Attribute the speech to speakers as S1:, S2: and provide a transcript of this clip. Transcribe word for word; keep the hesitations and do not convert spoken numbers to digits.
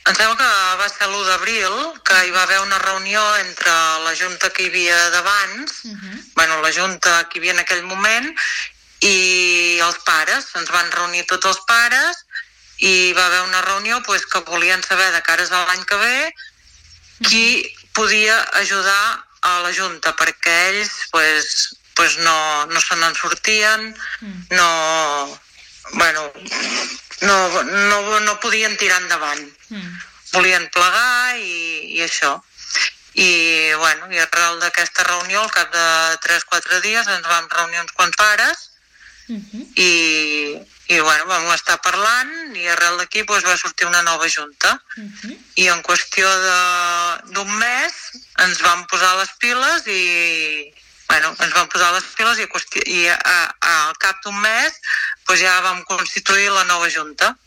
S1: Em sembla que va ser l'u d'abril, que hi va haver una reunió entre la junta que hi havia d'abans, uh-huh. bueno, la junta que hi havia en aquell moment, i els pares. Ens van reunir tots els pares i hi va haver una reunió pues, que volien saber de cares a l'any que ve qui podia ajudar a la junta, perquè ells pues, pues no, no se n'en sortien, mm. no, bueno, no, no, no podien tirar endavant. Mm. Volien plegar i, i això. I, bueno, i arrel d'aquesta reunió, al cap de tres o quatre dies, ens vam reunir uns quants pares uh-huh. i, i bueno, vam estar parlant i arrel d'aquí pues, va sortir una nova junta. Uh-huh. I en qüestió de, d'un mes ens vam posar les piles i, bueno, ens vam posar les piles i, a qüestió, i a, a, al cap d'un mes pues, ja vam constituir la nova junta.